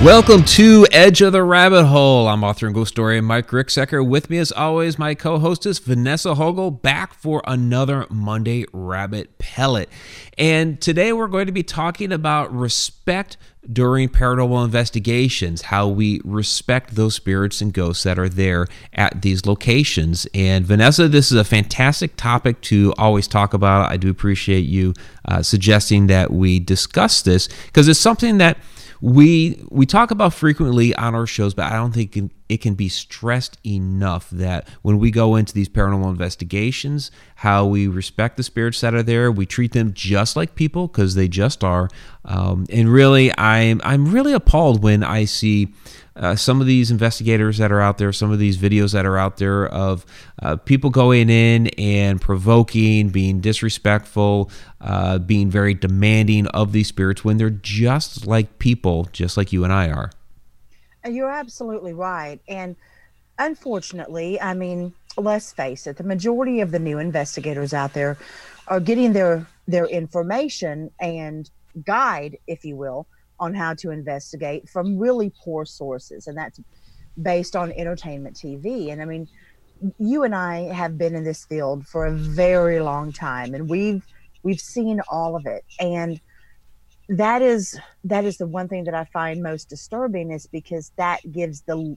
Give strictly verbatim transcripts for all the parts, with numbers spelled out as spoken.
Welcome to Edge of the Rabbit Hole. I'm author and ghost story Mike Ricksecker. With me, as always, my co-hostess Vanessa Hogel, back for another Monday Rabbit Pellet. And today we're going to be talking about respect during paranormal investigations, how we respect those spirits and ghosts that are there at these locations. And Vanessa, this is a fantastic topic to always talk about. I do appreciate you uh, suggesting that we discuss this, because it's something that We we talk about frequently on our shows, but I don't think it can, it can be stressed enough that when we go into these paranormal investigations, how we respect the spirits that are there. We treat them just like people, because they just are. Um, and really, I'm I'm really appalled when I see uh, some of these investigators that are out there, some of these videos that are out there of uh, people going in and provoking, being disrespectful, uh, being very demanding of these spirits when they're just like people, just like you and I are. You're absolutely right. And unfortunately, I mean, let's face it, the majority of the new investigators out there are getting their their information and guide, if you will, on how to investigate from really poor sources. And that's based on entertainment T V. And I mean, you and I have been in this field for a very long time, and we've we've seen all of it. And that is that is the one thing that I find most disturbing, is because that gives the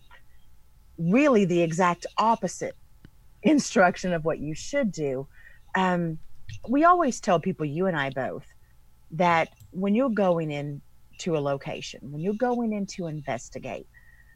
really the exact opposite instruction of what you should do. Um, we always tell people, you and I both, that when you're going in to a location, when you're going in to investigate,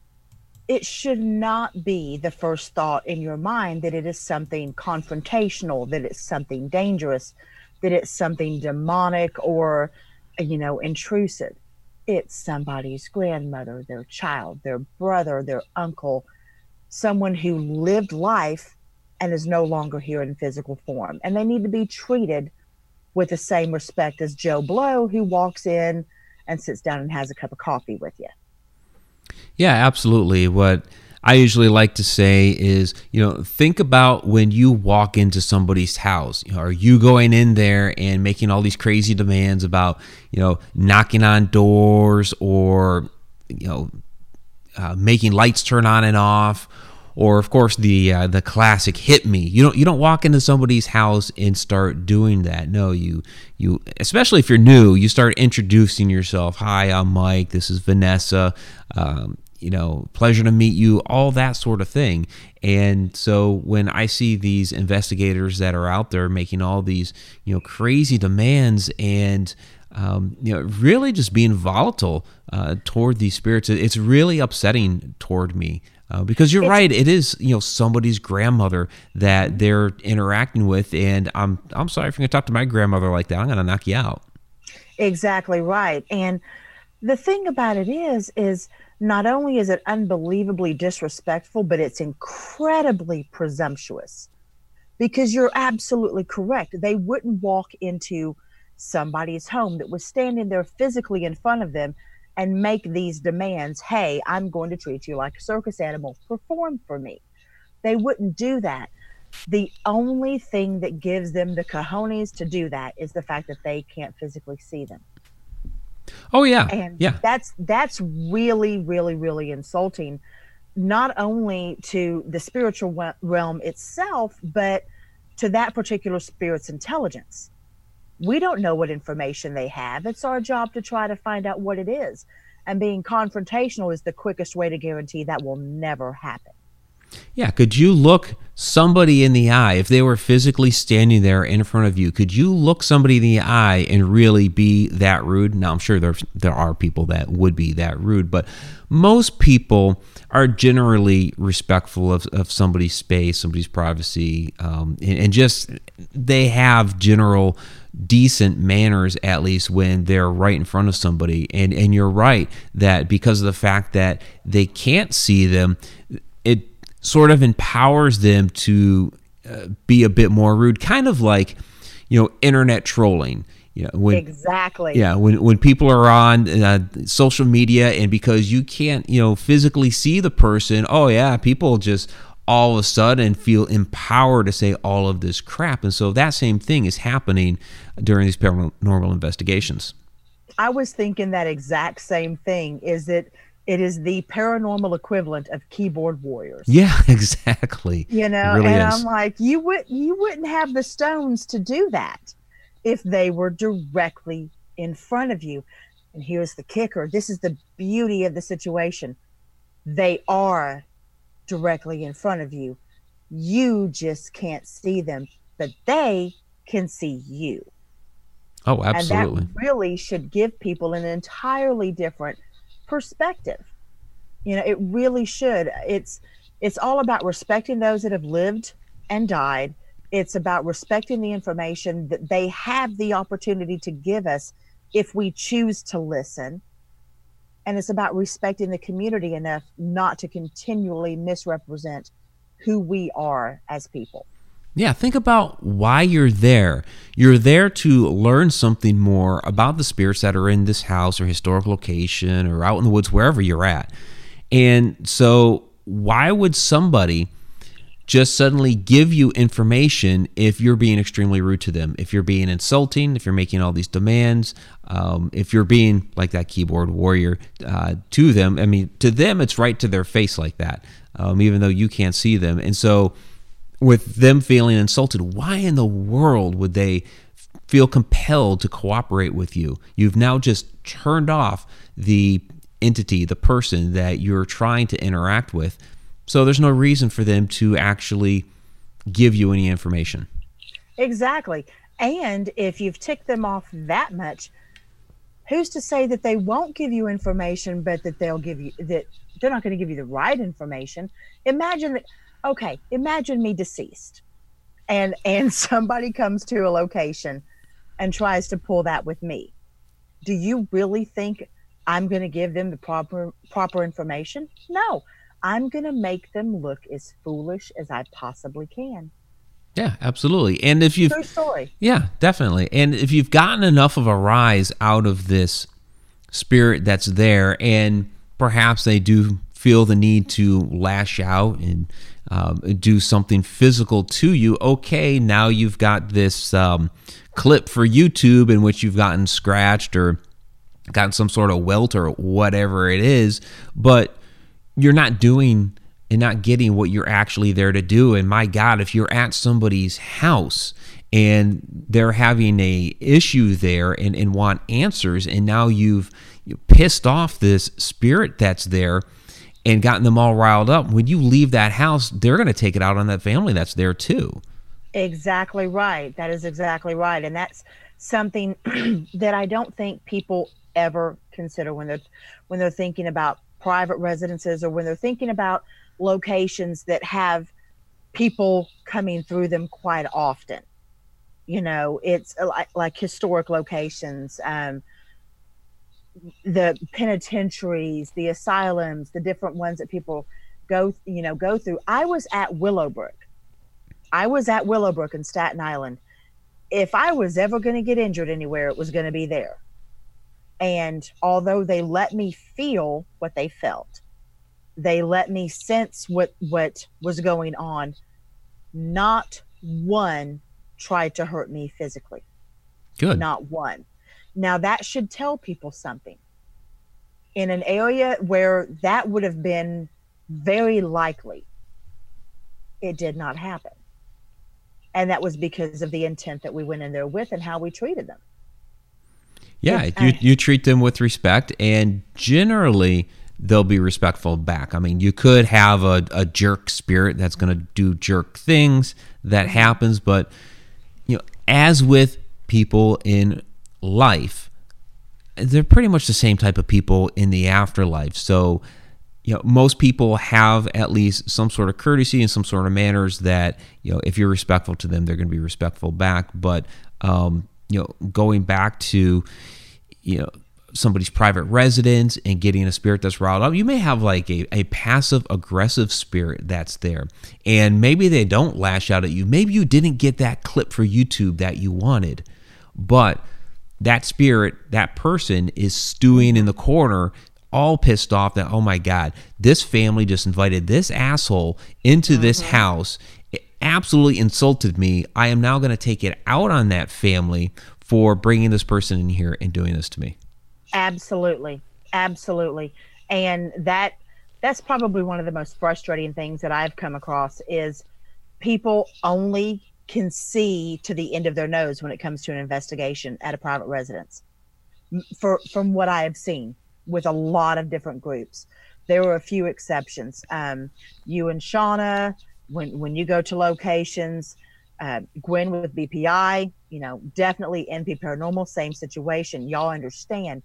it should not be the first thought in your mind that it is something confrontational, that it's something dangerous, that it's something demonic or, you know, intrusive. It's somebody's grandmother, their child, their brother, their uncle, someone who lived life and is no longer here in physical form. And they need to be treated with the same respect as Joe Blow, who walks in and sits down and has a cup of coffee with you. Yeah, absolutely. What I usually like to say is, you know, think about when you walk into somebody's house. You know, are you going in there and making all these crazy demands about, you know, knocking on doors, or, you know, uh, making lights turn on and off? Or, of course, the uh, the classic "hit me." You don't you don't walk into somebody's house and start doing that. No, you you especially if you're new, you start introducing yourself. Hi, I'm Mike. This is Vanessa. Um, you know, pleasure to meet you. All that sort of thing. And so when I see these investigators that are out there making all these, you know, crazy demands and Um, you know, really just being volatile uh, toward these spirits, it's really upsetting toward me. Uh, because you're right, it is, you know, somebody's grandmother that they're interacting with, and I'm I'm sorry if you're gonna talk to my grandmother like that, I'm gonna knock you out. Exactly right. And the thing about it is, is not only is it unbelievably disrespectful, but it's incredibly presumptuous. Because you're absolutely correct. They wouldn't walk into somebody's home that was standing there physically in front of them and make these demands. Hey, I'm going to treat you like a circus animal. Perform for me. They wouldn't do that. The only thing that gives them the cojones to do that is the fact that they can't physically see them. Oh yeah, And yeah. that's that's really, really, really insulting, not only to the spiritual we- realm itself, but to that particular spirit's intelligence. We don't know what information they have. It's our job to try to find out what it is. And being confrontational is the quickest way to guarantee that will never happen. Yeah, could you look somebody in the eye, if they were physically standing there in front of you, could you look somebody in the eye and really be that rude? Now, I'm sure there, there are people that would be that rude, but most people are generally respectful of, of somebody's space, somebody's privacy, um, and, and just they have general decent manners, at least when they're right in front of somebody. And, and you're right that because of the fact that they can't see them, it sort of empowers them to uh, be a bit more rude, kind of like, you know, internet trolling. You know, when, exactly. Yeah, when when people are on uh, social media, and because you can't, you know, physically see the person, oh yeah, people just all of a sudden feel empowered to say all of this crap. And so that same thing is happening during these paranormal investigations. I was thinking that exact same thing, is that It is the paranormal equivalent of keyboard warriors. Yeah, exactly. You know, It really and is. I'm like, you would you wouldn't have the stones to do that if they were directly in front of you. And here's the kicker. This is the beauty of the situation. They are directly in front of you. You just can't see them, but they can see you. Oh, absolutely. And that really should give people an entirely different perspective. You know, it really should. It's it's all about respecting those that have lived and died. It's about respecting the information that they have the opportunity to give us if we choose to listen. And it's about respecting the community enough not to continually misrepresent who we are as people. Yeah, think about why you're there. You're there to learn something more about the spirits that are in this house or historic location or out in the woods, wherever you're at. And so why would somebody just suddenly give you information if you're being extremely rude to them, if you're being insulting, if you're making all these demands, um, if you're being like that keyboard warrior uh, to them? I mean, to them, it's right to their face like that, um, even though you can't see them. And so with them feeling insulted, why in the world would they feel compelled to cooperate with you? You've now just turned off the entity, the person that you're trying to interact with. So there's no reason for them to actually give you any information. Exactly. And if you've ticked them off that much, who's to say that they won't give you information, but that they'll give you, that they're not going to give you the right information? Imagine that, okay, imagine me deceased and, and somebody comes to a location and tries to pull that with me. Do you really think I'm going to give them the proper, proper information? No. I'm going to make them look as foolish as I possibly can. Yeah, absolutely. And if you've, True story. Yeah, definitely. And if you've gotten enough of a rise out of this spirit that's there, and perhaps they do feel the need to lash out and um, do something physical to you, okay, now you've got this um, clip for YouTube in which you've gotten scratched or gotten some sort of welt or whatever it is, but you're not doing and not getting what you're actually there to do. And my God, if you're at somebody's house and they're having a issue there and, and want answers, and now you've pissed off this spirit that's there and gotten them all riled up, when you leave that house, they're going to take it out on that family that's there too. Exactly right. That is exactly right. And that's something that I don't think people ever consider when they're when they're thinking about private residences, or when they're thinking about locations that have people coming through them quite often. You know, it's like, like historic locations, um, the penitentiaries, the asylums, the different ones that people go, you know, go through. I was at Willowbrook. I was at Willowbrook in Staten Island. If I was ever going to get injured anywhere, it was going to be there. And although they let me feel what they felt, they let me sense what, what was going on, not one tried to hurt me physically. Good. Not one. Now that should tell people something. In an area where that would have been very likely, it did not happen. And that was because of the intent that we went in there with and how we treated them. Yeah, you, you treat them with respect, and generally they'll be respectful back. I mean, you could have a, a jerk spirit that's going to do jerk things. That happens, but you know, as with people in life, they're pretty much the same type of people in the afterlife. So, you know, most people have at least some sort of courtesy and some sort of manners that, you know, if you're respectful to them, they're going to be respectful back. But um, you know, going back to, you know, somebody's private residence and getting a spirit that's riled up, you may have like a, a passive aggressive spirit that's there, and maybe they don't lash out at you. Maybe you didn't get that clip for YouTube that you wanted, but that spirit, that person is stewing in the corner, all pissed off that, oh my God, this family just invited this asshole into mm-hmm. this house. It absolutely insulted me. I am now going to take it out on that family for bringing this person in here and doing this to me. Absolutely. Absolutely. And that that's probably one of the most frustrating things that I've come across is people only can see to the end of their nose when it comes to an investigation at a private residence. For from what I have seen with a lot of different groups, there were a few exceptions. Um, you and Shauna, when when you go to locations, uh, Gwen with B P I, you know, definitely N P Paranormal, same situation. Y'all understand.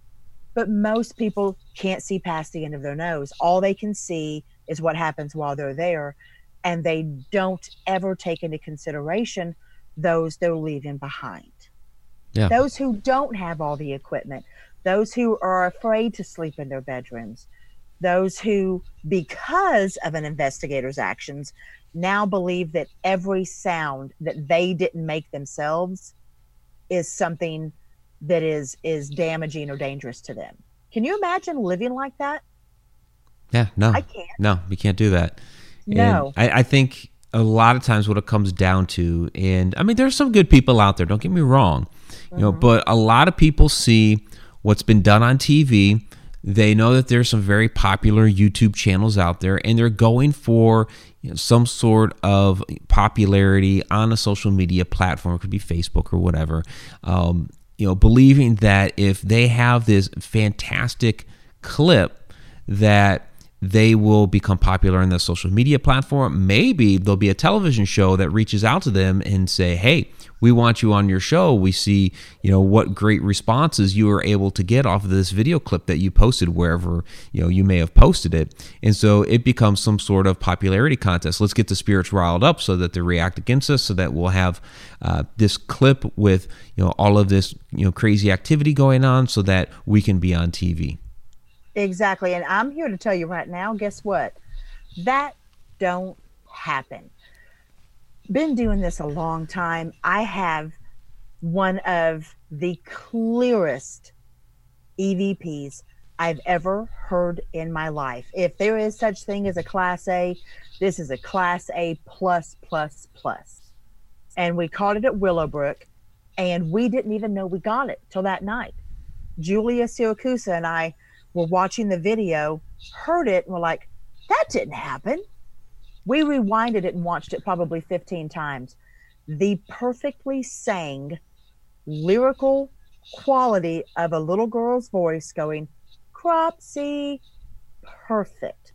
But most people can't see past the end of their nose. All they can see is what happens while they're there. And they don't ever take into consideration those they're leaving behind. Yeah. Those who don't have all the equipment, those who are afraid to sleep in their bedrooms, those who, because of an investigator's actions, now believe that every sound that they didn't make themselves is something that is is damaging or dangerous to them. Can you imagine living like that? Yeah, no. I can't. No, we can't do that. No. And I, I think a lot of times what it comes down to, and I mean, there's some good people out there, don't get me wrong, you know, but a lot of people see what's been done on T V. They know that there's some very popular YouTube channels out there, and they're going for, you know, some sort of popularity on a social media platform. It could be Facebook or whatever. Um, you know, believing that if they have this fantastic clip that they will become popular on the social media platform. Maybe there'll be a television show that reaches out to them and say, hey, we want you on your show. We see, you know, what great responses you were able to get off of this video clip that you posted wherever, you know, you may have posted it. And so it becomes some sort of popularity contest. Let's get the spirits riled up so that they react against us, so that we'll have uh, this clip with, you know, all of this, you know, crazy activity going on so that we can be on T V. Exactly. And I'm here to tell you right now, guess what? That don't happen. Been doing this a long time. I have one of the clearest E V Ps I've ever heard in my life. If there is such thing as a class A, this is a class A plus, plus, plus. And we caught it at Willowbrook, and we didn't even know we got it till that night. Julia Siracusa and I were watching the video, heard it, and we're like, that didn't happen. We rewinded it and watched it probably fifteen times. The perfectly sang lyrical quality of a little girl's voice going, Cropsy, perfect.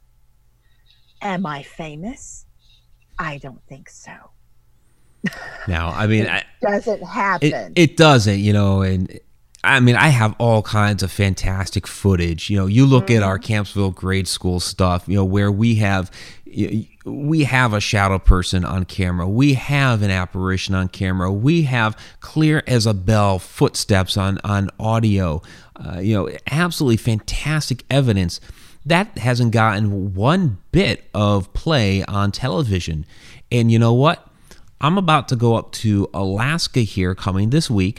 Am I famous? I don't think so. Now, I mean, it doesn't happen. It, it doesn't, you know, and I mean, I have all kinds of fantastic footage. You know, you look mm-hmm. at our Campsville grade school stuff, you know, where we have we have a shadow person on camera. We have an apparition on camera. We have clear as a bell footsteps on, on audio. Uh, you know, absolutely fantastic evidence. That hasn't gotten one bit of play on television. And you know what? I'm about to go up to Alaska here coming this week,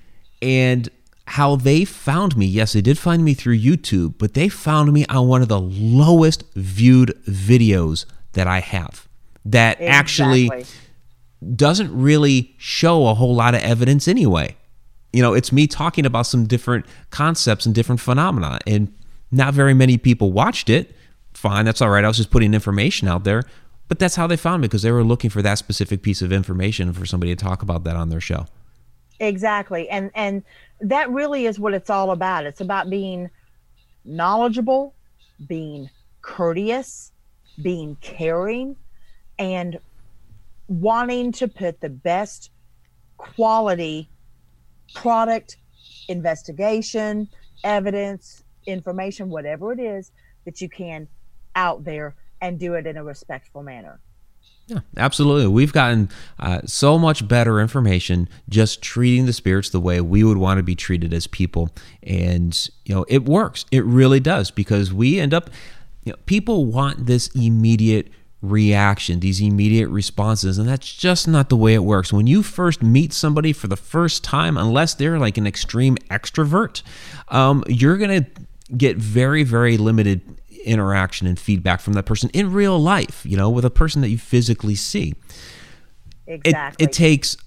and how they found me. Yes, they did find me through YouTube, but they found me on one of the lowest viewed videos that I have that exactly. actually doesn't really show a whole lot of evidence anyway. You know, it's me talking about some different concepts and different phenomena, and not very many people watched it. Fine, that's all right. I was just putting information out there, but that's how they found me, because they were looking for that specific piece of information for somebody to talk about that on their show. Exactly. And and that really is what it's all about. It's about being knowledgeable, being courteous, being caring, and wanting to put the best quality product, investigation, evidence, information, whatever it is that you can out there, and do it in a respectful manner. Yeah, absolutely. We've gotten uh, so much better information just treating the spirits the way we would want to be treated as people. And, you know, it works. It really does, because we end up, you know, people want this immediate reaction, these immediate responses, and that's just not the way it works. When you first meet somebody for the first time, unless they're like an extreme extrovert, um, you're going to get very, very limited interaction and feedback from that person in real life, you know, with a person that you physically see. Exactly. It, it takes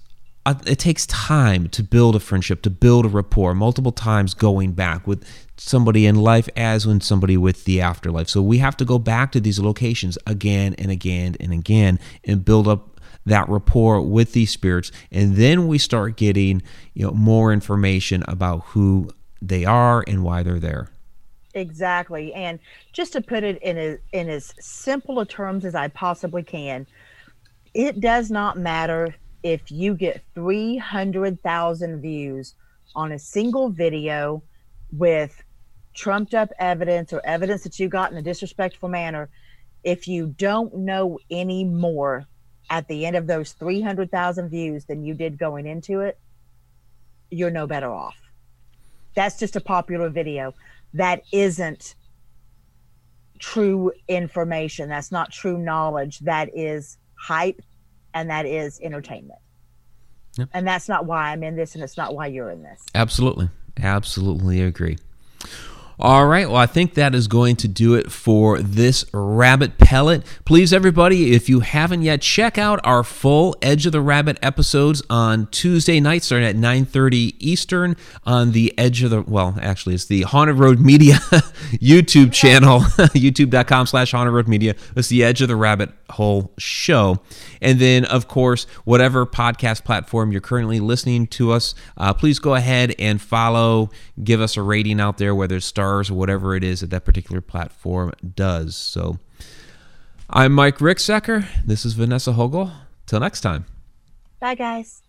uh, it takes time to build a friendship, to build a rapport, multiple times going back with somebody in life as when somebody with the afterlife. So we have to go back to these locations again and again and again and build up that rapport with these spirits, and then we start getting, you know, more information about who they are and why they're there. Exactly. And just to put it in a, in as simple a terms as I possibly can, it does not matter if you get three hundred thousand views on a single video with trumped up evidence or evidence that you got in a disrespectful manner. If you don't know any more at the end of those three hundred thousand views than you did going into it, you're no better off. That's just a popular video. That isn't true information. That's not true knowledge. That is hype, and that is entertainment. Yep. And that's not why I'm in this, and it's not why you're in this. Absolutely. Absolutely agree. All right, well, I think that is going to do it for this Rabbit Pellet. Please, everybody, if you haven't yet, check out our full Edge of the Rabbit episodes on Tuesday night, starting at nine thirty Eastern on the Edge of the, well, actually, it's the Haunted Road Media YouTube channel, youtube.com slash Haunted Road Media. It's the Edge of the Rabbit Hole show. And then, of course, whatever podcast platform you're currently listening to us, uh, please go ahead and follow, give us a rating out there, whether it's stars or whatever it is that that particular platform does. So I'm Mike Ricksecker. This is Vanessa Hogel. Till next time. Bye, guys.